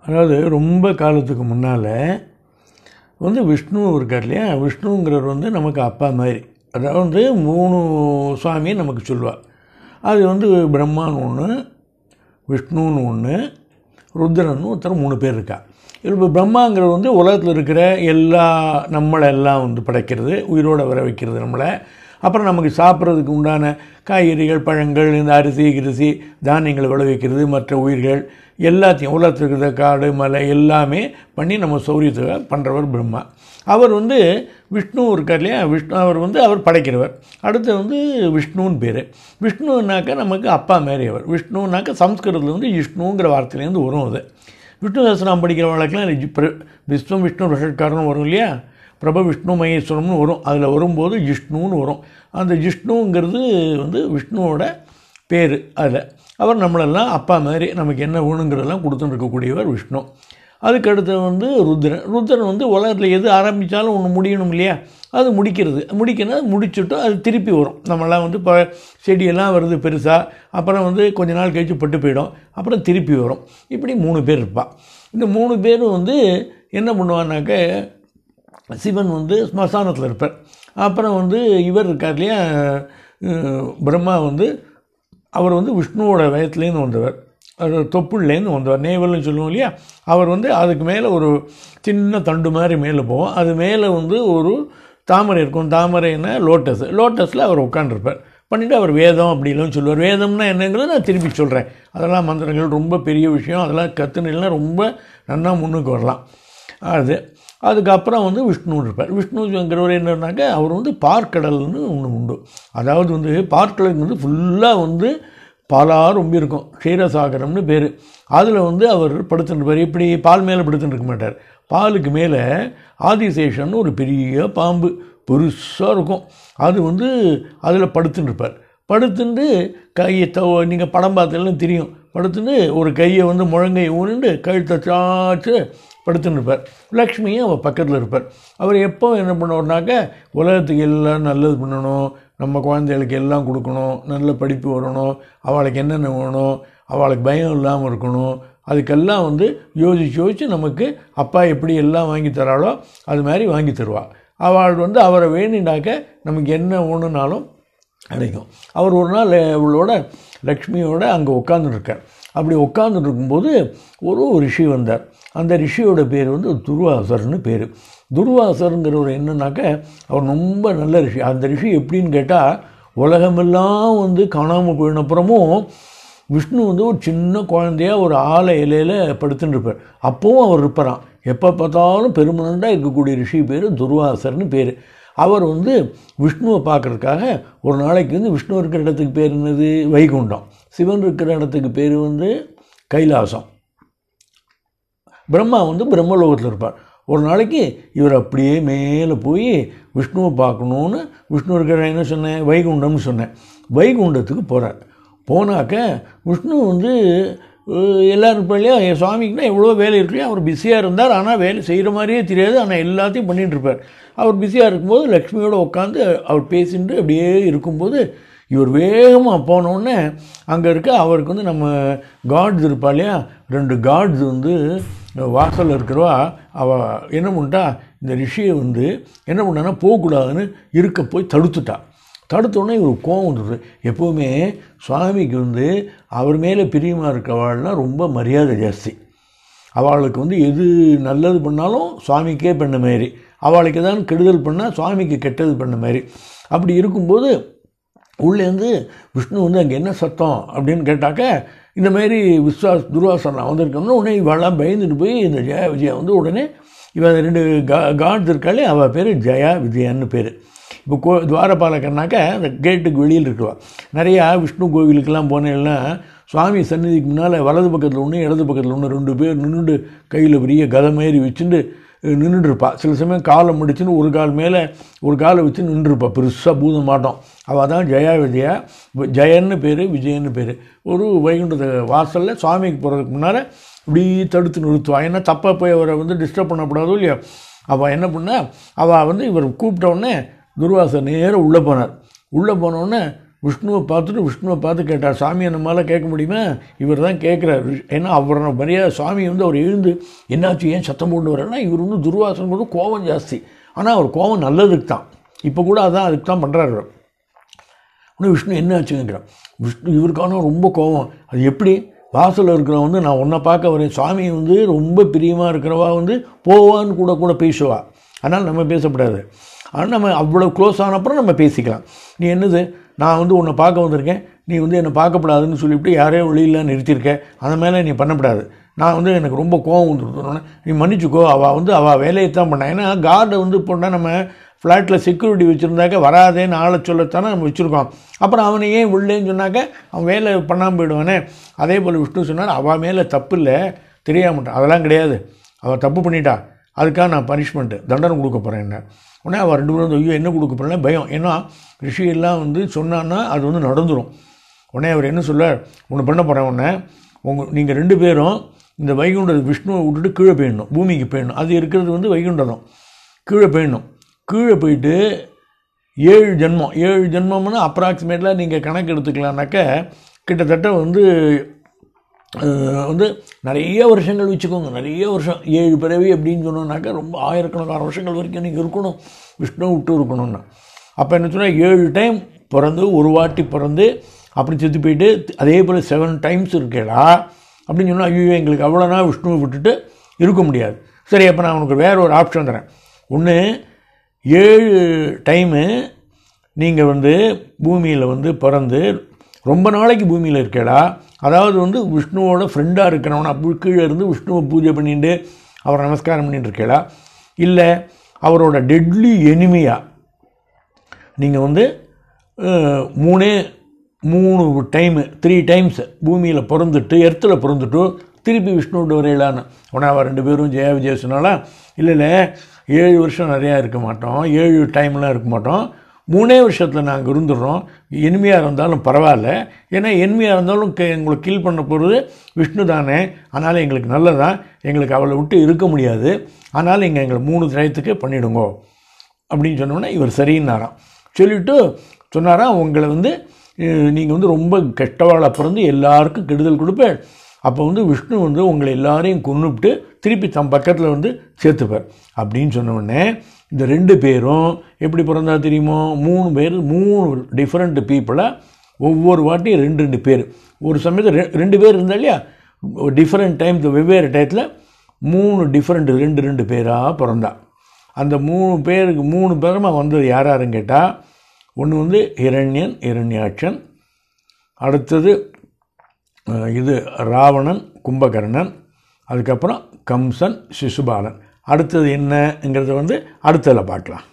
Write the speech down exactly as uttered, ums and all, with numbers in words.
அதாவது ரொம்ப காலத்துக்கு முன்னால் வந்து விஷ்ணு இருக்கார் இல்லையா, விஷ்ணுங்கிறவர் வந்து நமக்கு அப்பா மாதிரி. அதாவது வந்து மூணு சுவாமியை நமக்கு சொல்லுவாள். அது வந்து பிரம்மான்னு ஒன்று, விஷ்ணுன்னு ஒன்று, ருத்ரன்னு ஒருத்தர் மூணு பேர் இருக்கா. இப்போ பிரம்மாங்கிறது வந்து உலகத்தில் இருக்கிற எல்லா நம்மளை எல்லாம் வந்து படைக்கிறது, உயிரோடு வர வைக்கிறது நம்மளை. அப்புறம் நமக்கு சாப்பிட்றதுக்கு உண்டான காய்கறிகள், பழங்கள், இந்த அரிசி கிரிசி தானியங்களை விளைவிக்கிறது, மற்ற உயிர்கள் எல்லாத்தையும் உலகத்தில் இருக்கிற காடு மலை எல்லாமே பண்ணி நம்ம சௌரியத்தை பண்ணுறவர் பிரம்மா. அவர் வந்து விஷ்ணு இருக்கார் இல்லையா, விஷ்ணு அவர் வந்து அவர் படைக்கிறவர். அடுத்து வந்து விஷ்ணுன்னு பேர். விஷ்ணுனாக்கா நமக்கு அப்பா மாரி அவர். விஷ்ணுனாக்கா சம்ஸ்கிருதத்தில் வந்து விஷ்ணுங்கிற வார்த்தையிலேருந்து வரும். அது விஷ்ணு சஹஸ்ரநாமம் படிக்கிற வழக்கெல்லாம் விஷ்ணு விஷ்ணு ரஷட்காரனும் வரும் இல்லையா, பிரப விஷ்ணு மகேஸ்வரம்னு வரும். அதில் வரும்போது ஜிஷ்ணுன்னு வரும். அந்த ஜிஷ்ணுங்கிறது வந்து விஷ்ணுவோட பேர். அதில் அவர் நம்மளெல்லாம் அப்பா மாதிரி நமக்கு என்ன வேணுங்கிறதெல்லாம் கொடுத்துட்டு இருக்கக்கூடியவர் விஷ்ணு. அதுக்கடுத்து வந்து ருத்ரன். ருத்ரன் வந்து உலகத்தில் எது ஆரம்பித்தாலும் ஒன்று முடியணும் இல்லையா, அது முடிக்கிறது. முடிக்கணும் முடிச்சுட்டோம் அது திருப்பி வரும். நம்மளாம் வந்து இப்போ செடியெல்லாம் வருது பெருசாக, அப்புறம் வந்து கொஞ்ச நாள் கழித்து பட்டு போயிடும், அப்புறம் திருப்பி வரும். இப்படி மூணு பேர் இருப்பாள். இந்த மூணு பேரும் வந்து என்ன பண்ணுவான்னாக்க, சிவன் வந்து ஸ்மசானத்தில் இருப்பார். அப்புறம் வந்து இவர் இருக்கார் இல்லையா, பிரம்மா வந்து அவர் வந்து விஷ்ணுவோட வயத்துலேருந்து வந்தவர், தொப்புள்லேருந்து வந்தவர், நேவல்னு சொல்லுவோம் இல்லையா. அவர் வந்து அதுக்கு மேலே ஒரு சின்ன தண்டு மாதிரி மேலே போவோம். அது மேலே வந்து ஒரு தாமரை இருக்கும். தாமரைன்னா லோட்டஸ். லோட்டஸில் அவர் உட்காண்டிருப்பார். பண்ணிவிட்டு அவர் வேதம் அப்படிலாம் சொல்லுவார். வேதம்னா என்னங்கிறத நான் திருப்பி சொல்கிறேன். அதெல்லாம் மந்திரங்கள் ரொம்ப பெரிய விஷயம். அதெல்லாம் கற்றுனா ரொம்ப நன்னா முன்னுக்கு வரலாம். அது அதுக்கப்புறம் வந்து விஷ்ணு இருப்பார். விஷ்ணுங்கிறவர் என்னன்னாக்க அவர் வந்து பார்க்கடல்னு ஒன்று உண்டு. அதாவது வந்து பார்க்கடலுக்கு வந்து ஃபுல்லாக வந்து பாலாக ரொம்ப இருக்கும். க்ஷீரசாகரம்னு பேர். அதில் வந்து அவர் படுத்துட்டுருப்பார். இப்படி பால் மேலே படுத்துட்டு இருக்க மாட்டார். பாலுக்கு மேலே ஆதிசேஷன்னு ஒரு பெரிய பாம்பு பெருசாக இருக்கும். அது வந்து அதில் படுத்துட்டு இருப்பார். படுத்துட்டு கையை தவ நீங்கள் படம் பார்த்தெல்லாம் தெரியும். படுத்துட்டு ஒரு கையை வந்து முழங்கையை ஊனிண்டு கழுத்தை சாச்சு படுத்துன்னு இருப்பார். லக்ஷ்மியும் அவர் பக்கத்தில் இருப்பார். அவர் எப்போ என்ன பண்ணுவார்னாக்க, உலகத்துக்கு எல்லாம் நல்லது பண்ணணும், நம்ம குழந்தைகளுக்கு எல்லாம் கொடுக்கணும், நல்ல படிப்பு வரணும், அவளுக்கு என்னென்ன வேணும், அவளுக்கு பயம் இல்லாமல் இருக்கணும், அதுக்கெல்லாம் வந்து யோசிச்சு யோசிச்சு நமக்கு அப்பா எப்படி எல்லாம் வாங்கி தராளோ அது மாதிரி வாங்கி தருவாள். அவள் வந்து அவரை வேணினாக்க நமக்கு என்ன வேணும்னாலும் கிடைக்கும். அவர் ஒரு நாள் இவளோட லக்ஷ்மியோட அங்கே உட்காந்துருக்கார். அப்படி உட்காந்துட்டு இருக்கும்போது ஒரு ரிஷி வந்தார். அந்த ரிஷியோட பேர் வந்து துர்வாசர்னு பேர். துர்வாசருங்கிறவர் என்னன்னாக்க அவர் ரொம்ப நல்ல ரிஷி. அந்த ரிஷி எப்படின்னு கேட்டால், உலகமெல்லாம் வந்து காணாமல் போயினப்புறமும் விஷ்ணு வந்து ஒரு சின்ன குழந்தையாக ஒரு ஆலை இலையில் படுத்துட்டு இருப்பார். அப்போவும் அவர் இருப்பாராம். எப்போ பார்த்தாலும் பெருமனண்டாக இருக்கக்கூடிய ரிஷி பேர் துர்வாசர்னு பேர். அவர் வந்து விஷ்ணுவை பார்க்குறதுக்காக ஒரு நாளைக்கு வந்து விஷ்ணு இருக்கிற இடத்துக்கு பேர் என்னது, வைகுண்டம். சிவன் இருக்கிற இடத்துக்கு பேர் வந்து கைலாசம். பிரம்மா வந்து பிரம்மலோகத்தில் இருப்பார். ஒரு நாளைக்கு இவர் அப்படியே மேலே போய் விஷ்ணுவை பார்க்கணுன்னு, விஷ்ணு இருக்கிற என்ன சொன்னேன், வைகுண்டம்னு சொன்னேன், வைகுண்டத்துக்கு போகிறார். போனாக்க விஷ்ணு வந்து எல்லோரும் இப்போ இல்லையா, என் சுவாமிக்குன்னா எவ்வளோ வேலை இருக்கு இல்லையா, அவர் பிஸியாக இருந்தார். ஆனால் வேலை செய்கிற மாதிரியே தெரியாது, ஆனால் எல்லாத்தையும் பண்ணிகிட்டு இருப்பார். அவர் பிஸியாக இருக்கும்போது லக்ஷ்மியோடு உட்காந்து அவர் பேசிட்டு அப்படியே இருக்கும்போது இவர் வேகமாக போனோடனே அங்கே இருக்க அவருக்கு வந்து நம்ம காட்ஸ் இருப்பா இல்லையா, ரெண்டு காட்ஸ் வந்து வாசலில் இருக்கிறவா அவள் என்ன பண்ணிட்டா, இந்த ரிஷியை வந்து என்ன பண்ணான்னா போகக்கூடாதுன்னு இருக்க போய் தடுத்துட்டா. தடுத்தோடனே இவர் கோவம் வந்துடுது. எப்போவுமே சுவாமிக்கு வந்து அவர் மேலே பிரியமாக இருக்கிறவாள்னால் ரொம்ப மரியாதை ஜாஸ்தி. அவளுக்கு வந்து எது நல்லது பண்ணாலும் சுவாமிக்கே பண்ண மாதிரி, அவளுக்கு எதாவது கெடுதல் பண்ணால் சுவாமிக்கு கெட்டது பண்ண மாதிரி. அப்படி இருக்கும்போது உள்ளேருந்து விஷ்ணு வந்து அங்கே என்ன சத்தம் அப்படின்னு கேட்டாக்க, இந்த மாதிரி விஸ்வாஸ் துர்வாசனம் வந்திருக்கோம்னா உடனே இவெல்லாம் பயந்துட்டு போய் இந்த ஜெயா விஜயா வந்து உடனே இவன் ரெண்டு கா காட்ஸ் இருக்காளே அவள் பேர் ஜெயா விஜயான்னு பேர். இப்போ கோ துவாரபாலகர்னாக்க அந்த கேட்டுக்கு வெளியில் இருக்குவாள். நிறையா விஷ்ணு கோவிலுக்கெல்லாம் போனேன்னா சுவாமி சந்நிதிக்கு முன்னால் வலது பக்கத்தில் ஒன்று இடது பக்கத்தில் ஒன்று ரெண்டு பேர் நின்றுண்டு கையில் பெரிய கதை மாரி வச்சுட்டு நின்றுருப்பா. சில சமயம் காலை முடிச்சுன்னு ஒரு கால் மேலே ஒரு காலை வச்சு நின்றுருப்பா, பெருசாக பூத மாட்டோம். அவள் தான் ஜெயா விஜயா. ஜெயன்னு பேர், விஜயன்னு பேர். ஒரு வைகுண்ட வாசலில் சுவாமிக்கு போகிறதுக்கு முன்னால் இப்படி தடுத்து நிறுத்துவாள். ஏன்னா தப்பாக போய் அவரை வந்து டிஸ்டர்ப் பண்ணக்கூடாதோ இல்லையா. அவள் என்ன பண்ணால், அவள் வந்து இவர் கூப்பிட்டவுடனே துர்வாசர் நேராக உள்ளே போனார். உள்ளே போனோடனே விஷ்ணுவை பார்த்துட்டு விஷ்ணுவை பார்த்து கேட்டார். சாமியை நம்மளால் கேட்க முடியுமா? இவர் தான் கேட்குறார். ஏன்னா அவரை மரியாதை சாமி வந்து அவர் எழுந்து என்னாச்சு ஏன் சத்தம் போட்டு வரேன்னா இவர் வந்து துர்வாசன் போது கோபம் ஜாஸ்தி. ஆனால் அவர் கோபம் நல்லதுக்கு தான். இப்போ கூட அதான் அதுக்கு தான் பண்ணுறாரு. உடனே விஷ்ணு என்ன ஆச்சுங்கிறான். விஷ்ணு இவருக்கான ரொம்ப கோபம். அது எப்படி வாசலில் இருக்கிறவன் வந்து நான் உன்னை பார்க்க வரேன், சாமி வந்து ரொம்ப பிரியமாக இருக்கிறவா வந்து போவான்னு கூட கூட பேசுவா. அதனால் நம்ம பேசக்கூடாது. ஆனால் நம்ம அவ்வளோ க்ளோஸ் ஆனப்புறம் நம்ம பேசிக்கலாம். நீ என்னது நான் வந்து உன்னை பார்க்க வந்திருக்கேன், நீ வந்து என்னை பார்க்கப்படாதுன்னு சொல்லிவிட்டு யாரையோ வெளியில் நிறுத்தியிருக்க, அந்த மேலே நீ பண்ணக்கூடாது. நான் வந்து எனக்கு ரொம்ப கோவம் வந்துருக்கோன்னு நீ மன்னிச்சுக்கோ. அவள் வந்து அவள் வேலையை தான் பண்ணான். ஏன்னா கார்டை வந்து போனால் நம்ம ஃப்ளாட்டில் செக்யூரிட்டி வச்சுருந்தாக்க வராதேன்னு ஆளை சொல்லத்தானே நம்ம வச்சுருக்கோம். அப்புறம் அவனை ஏன் உள்ளேன்னு சொன்னாக்க அவன் வேலை பண்ணாமல் போயிடுவானே. அதே போல் விஷ்ணு சொன்னார் அவள் மேலே தப்பு இல்லை, தெரியாமட்டான், அதெல்லாம் கிடையாது, அவள் தப்பு பண்ணிட்டா, அதுக்காக நான் பனிஷ்மெண்ட்டு தண்டனை கொடுக்க போகிறேன். என்ன உடனே அவள் ரெண்டு பேரும் ஐயோ என்ன கொடுக்க போகிறேன்னா பயம். ஏன்னா ரிஷியெல்லாம் வந்து சொன்னான்னா அது வந்து நடந்துடும். உடனே அவர் என்ன சொல்ல ஒன்று பண்ண போகிறேன், உடனே உங்கள் நீங்கள் ரெண்டு பேரும் இந்த வைகுண்ட விஷ்ணுவை விட்டுட்டு கீழே போயிடணும், பூமிக்கு போயிடணும். அது இருக்கிறது வந்து வைகுண்டதம். கீழே போயிடணும். கீழே போயிட்டு ஏழு ஜென்மம் ஏழு ஜென்மம்னா அப்ராக்சிமேட்டாக நீங்கள் கணக்கு எடுத்துக்கலான்னாக்க கிட்டத்தட்ட வந்து வந்து நிறைய வருஷங்கள் வச்சுக்கோங்க. நிறைய வருஷம் ஏழு பிறவி அப்படின்னு சொன்னோன்னாக்கா ரொம்ப ஆயிரக்கணக்கான வருஷங்கள் வரைக்கும் நீங்கள் இருக்கணும், விஷ்ணு விட்டு இருக்கணும்னா. அப்போ என்ன சொன்னால் ஏழு டைம் பிறந்து ஒரு வாட்டி பிறந்து அப்படி செத்து போயிட்டு அதே போல் செவன் டைம்ஸ் இருக்கேடா அப்படின்னு சொன்னால் ஐயோ எங்களுக்கு அவ்வளோனா விஷ்ணுவை விட்டுட்டு இருக்க முடியாது. சரி, அப்போ நான் உனக்கு வேறு ஒரு ஆப்ஷன் தரேன். ஒன்று ஏழு டைமு நீங்கள் வந்து பூமியில் வந்து பிறந்து ரொம்ப நாளைக்கு பூமியில் இருக்கேடா, அதாவது வந்து விஷ்ணுவோட ஃப்ரெண்டாக இருக்கிறவன அப்படி கீழே இருந்து விஷ்ணுவை பூஜை பண்ணிட்டு அவரை நமஸ்காரம் பண்ணிட்டு இருக்கேடா, இல்லை அவரோட டெட்லி எனிமியாக நீங்கள் வந்து மூணே மூணு டைமு த்ரீ டைம்ஸ் பூமியில் பிறந்துட்டு எர்த்தில் பிறந்துட்டு திருப்பி விஷ்ணுவோட வரையிலான்னு. உடனே அவள் ரெண்டு பேரும் ஜெயா விஜய சொன்னாலா இல்லை இல்லை ஏழு வருஷம் நிறையா இருக்க மாட்டோம், ஏழு டைம்லாம் இருக்க மாட்டோம், மூணே வருஷத்தில் நாங்கள் இருந்துடுறோம், எனிமையாக இருந்தாலும் பரவாயில்ல, ஏன்னா எனிமையாக இருந்தாலும் கே எங்களை கில் பண்ண போகிறது விஷ்ணு தானே, அதனால் எங்களுக்கு நல்லதான், எங்களுக்கு அவளை விட்டு இருக்க முடியாது, அதனால் இங்கே எங்களை மூணு டயத்துக்கு பண்ணிவிடுங்கோ அப்படின்னு சொன்னோன்னே இவர் சரின்னாராம். சொல்லிவிட்டு சொன்னாராம் உங்களை வந்து நீங்கள் வந்து ரொம்ப கெட்டவாளாக பிறந்து எல்லாருக்கும் கெடுதல் கொடுப்பேன், அப்போ வந்து விஷ்ணு வந்து உங்களை எல்லாரையும் கொன்னுவிட்டு திருப்பி தம் பக்கத்தில் வந்து சேர்த்துப்பார் அப்படின்னு சொன்னோடனே இந்த ரெண்டு பேரும் எப்படி பிறந்தா தெரியுமோ, மூணு பேர் மூணு டிஃப்ரெண்ட் பீப்புளாக ஒவ்வொரு வாட்டியும் ரெண்டு ரெண்டு பேர் ஒரு சமயத்தில் ரெ ரெண்டு பேர் இருந்தா இல்லையா, டிஃப்ரெண்ட் டைம் வெவ்வேறு டயத்தில் மூணு டிஃப்ரெண்ட் ரெண்டு ரெண்டு பேராக பிறந்தா. அந்த மூணு பேருக்கு மூணு பேருமா வந்தது யார் யாருன்னு கேட்டால், ஒன்று வந்து ஹிரண்யன் ஹிரண்யாட்சன், அடுத்தது இது ராவணன் கும்பகர்ணன், அதுக்கப்புறம் கம்சன் சிசுபாலன். அடுத்தது என்னங்கிறத வந்து அடுத்ததில் பார்க்கலாம்.